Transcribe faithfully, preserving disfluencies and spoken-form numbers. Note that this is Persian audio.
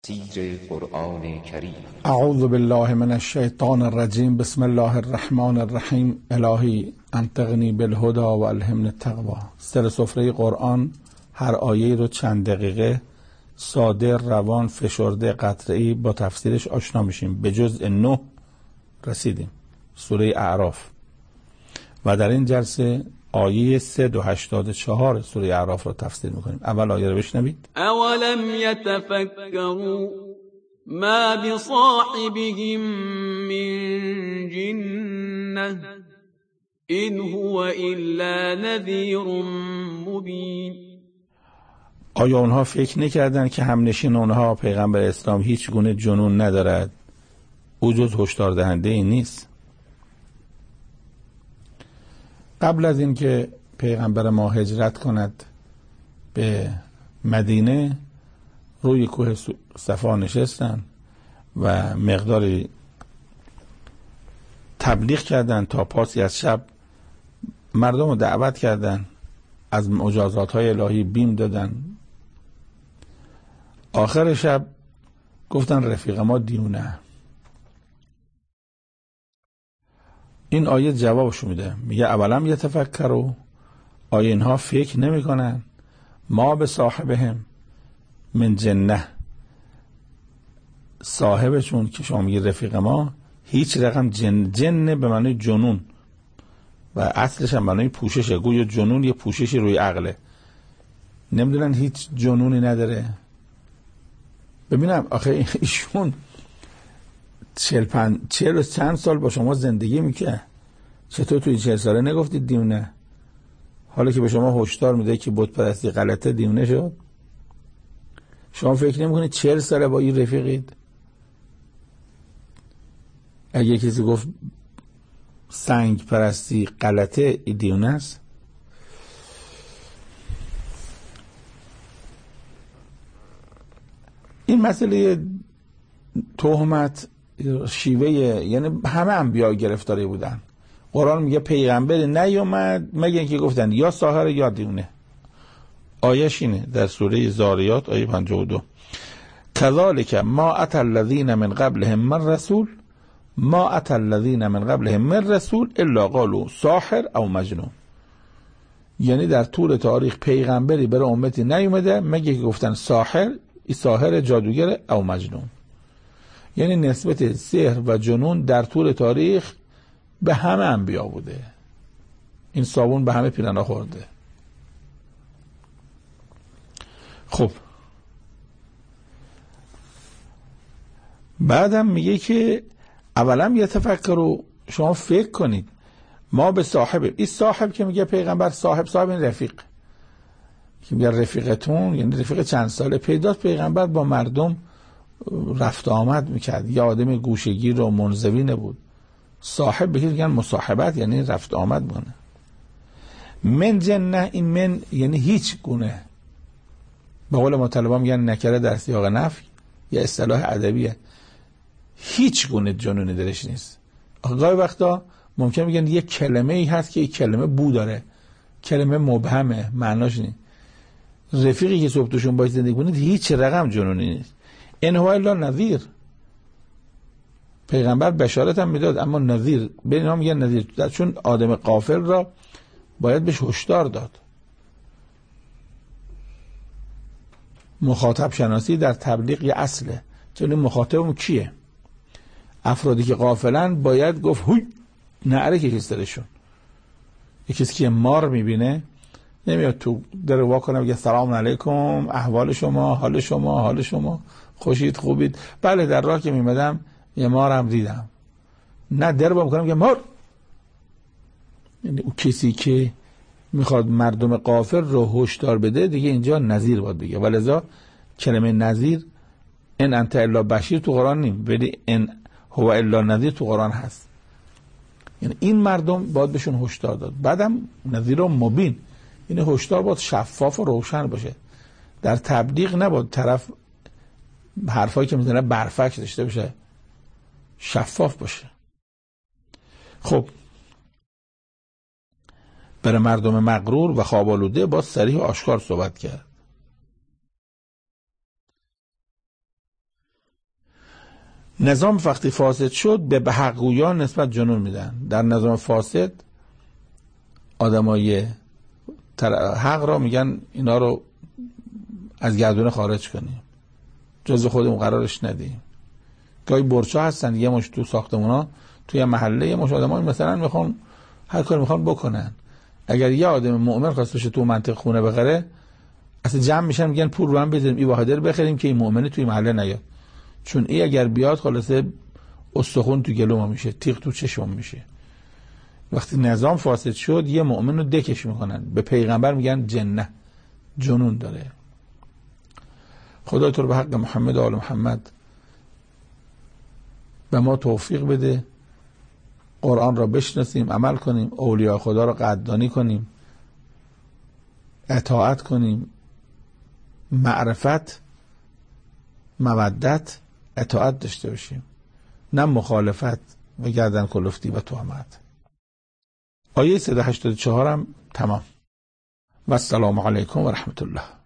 تفسیر قرآن کریم. اعوذ بالله من الشیطان الرجیم. بسم الله الرحمن الرحیم. الهی انطقنی بالهدى و الهمنی التقوی. سر سفره قرآن هر آیه رو چند دقیقه ساده، روان، فشرده، قطعی با تفسیرش آشنا میشیم. به جزء نه رسیدیم، سوره اعراف، و در این جلسه آیه صد و هشتاد و چهار سوره اعراف رو تفسیر میکنیم. اول آیه رو بشنوید. اولم یتفکروا ما بصاحبهم من جنة ان هو الا نذیر مبین. آیا اونها فکر نکردن که همنشین اونها پیغمبر اسلام هیچ گونه جنون ندارد، او جز هشدار دهنده ای نیست؟ قبل از اینکه پیغمبر ما هجرت کند به مدینه، روی کوه صفا نشستن و مقداری تبلیغ کردن، تا پاسی از شب مردم رو دعوت کردن، از مجازات های الهی بیم دادن. آخر شب گفتن رفیق ما دیونه. این آیه جوابشو میده، میگه اولم یتفکروا، آیا اینها فکر نمی کنن ما به صاحبهم من جنة، صاحبشون که شما میگی رفیق ما، هیچ رقم جن، جن به معنی جنون و اصلش هم معنی پوششه. گویا جنون یه پوششی روی عقله، نمیدونن هیچ جنونی نداره. ببینم آخه ایشون چهل پن... چهل و چند سال با شما زندگی میکنه، چطور توی چهل ساله نگفتید دیونه؟ حالا که به شما هشدار میده که بت پرستی غلطه، دیونه شد؟ شما فکر نمیکنید چهل ساله با این رفیقید؟ اگه کسی گفت سنگ پرستی غلطه، دیونه است؟ این مسئله تهمت شیوه، یعنی همه انبیا گرفتاری بودن. قرآن میگه پیغمبری نیومد مگه اینکه گفتن یا ساحر یا دیونه. آیش اینه در سوره زاریات آیه پنجاه و دو. کذالک ما اتى الذین من قبلهم من رسول ما اتى الذین من قبلهم من رسول الا قالوا ساحر او مجنون. یعنی در طول تاریخ پیغمبری برای امتی نیومده مگه که گفتن ساحر، ساحر جادوگر، او مجنون. یعنی نسبت سحر و جنون در طول تاریخ به همه انبیا بوده. این صابون به همه پیرنا خورده. خب بعدم میگه که اولم یتفکروا، شما فکر کنید ما به صاحب، این صاحب که میگه پیغمبر، صاحب صاحب این رفیق که میگه رفیقتون، یعنی رفیق چند ساله پیداست. پیغمبر با مردم رفت آمد میکرد، یه آدم گوشگیر و منزوی نبود. صاحب بهی میگن مصاحبت، یعنی رفت آمد بونه. من جنة، این من یعنی هیچ گونه، به قول مطلبا میگن نکره در سیاق نفی، یه اصطلاح ادبیه. هیچ گونه جنونی درش نیست. گاهی وقتا ممکن میگن یه کلمه ای هست که این کلمه بو داره، کلمه مبهمه، معناش نیست. رفیقی که صبح توشون باید زندگی کنید هیچ رقم جنونی نیست. ان هو الا نذیر. پیغمبر بشارت هم میداد اما نذیر، به اینا میگن نذیر، چون آدم غافل را باید بهش هشدار داد. مخاطب شناسی در تبلیغ یه اصله، چون مخاطبمون کیه؟ افرادی که غافلن باید گفت هوی نعره که کسی درشون. یه کسی که مار میبینه نمیاد تو در وا کنه بگه سلام علیکم، احوال شما، حال شما، حال شما خوشید، خوبید؟ بله در راه که میمدم یه مارم دیدم. نه، در با میکنم که مار. یعنی اون کسی که میخواد مردم غافل رو هشدار بده دیگه اینجا نذیر باید بگه. ولذا کلمه نذیر، ان انت الا بشیر تو قرآن نیم، ولی ان هو الا نذیر تو قرآن هست. یعنی این مردم باید بهشون هشدار داد. بعدم نذیر و مبین، یعنی هشدار باید شفاف و روشن باشه. در تبلیغ نباید طرف حرفایی که میزنه برفک داشته باشه، شفاف باشه. خب برای مردم مغرور و خواب آلوده با صریح و آشکار صحبت کرد. نظام وقتی فاسد شد به حقگویان نسبت جنون میدن. در نظام فاسد آدمای حق را میگن اینا رو از گردونه خارج کنیم، جزو خودمون قرارش ندیم. گاهی برچا هستن یه مش تو ساختمونا توی محله یه مش آدمایی مثلا میخوان هر کاری میخوان بکنن، اگر یه آدم مؤمن خواست بشه تو منطقه خونه بخره اصلا جمع میشن میگن پول رو هم بذاریم این واحده رو بخریم که این مؤمنه توی محله نیاد، چون این اگر بیاد خلاصه استخون تو گلو ما میشه، تیغ تو چشم میشه. وقتی نظام فاسد شد یه مؤمن رو دکش میکنن، به پیغمبر میگن جنه، جنون داره. خدا تو رو به حق محمد و آل محمد به ما توفیق بده، قرآن را بشناسیم، عمل کنیم، اولیاء خدا را قدردانی کنیم، اطاعت کنیم، معرفت، مودت، اطاعت داشته باشیم، نه مخالفت و گردن کلفتی و تهمت. آیه صد و هشتاد و چهار هم تمام. و السلام علیکم و رحمت الله.